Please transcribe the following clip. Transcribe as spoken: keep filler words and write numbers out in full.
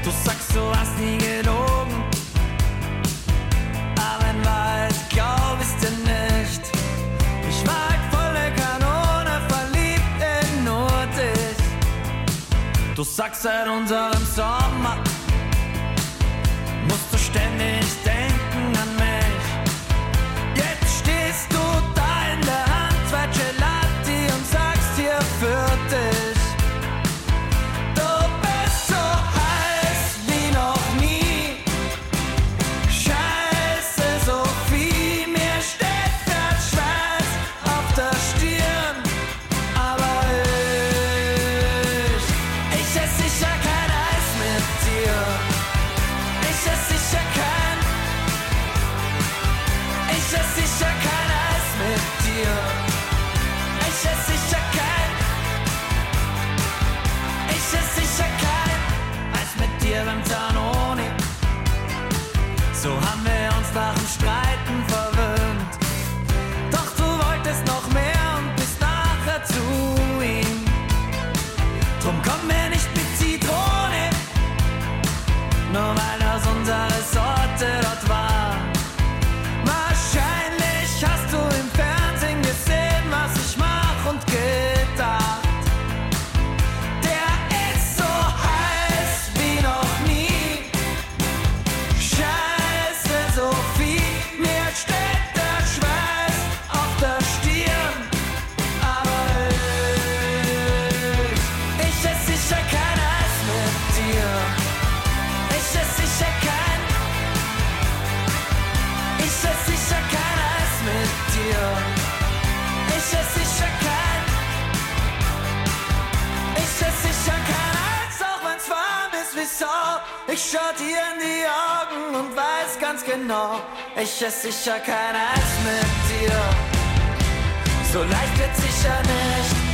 Du sagst, du hast nie gelogen, aber in Wahrheit glaub ich's dir nicht. Ich war halt volle Kanone, verliebt in nur dich. Du sagst, seit unserem Sommer musst du ständig denken an mich. Jetzt stehst du da in der Hand, zwei Gelati und sagst hier für dich. So haben wir uns nach dem Streiten verwöhnt. Doch du wolltest noch mehr und bist nachher zu ihm. Drum komm mir nicht mit Zitrone, nur weil das unsere Sorte dort war. Wahrscheinlich hast du im Fernsehen gesehen, was ich mach und gedacht. Ich schau dir in die Augen und weiß ganz genau, ich ess sicher kein Eis mit dir. So leicht wird sicher nicht.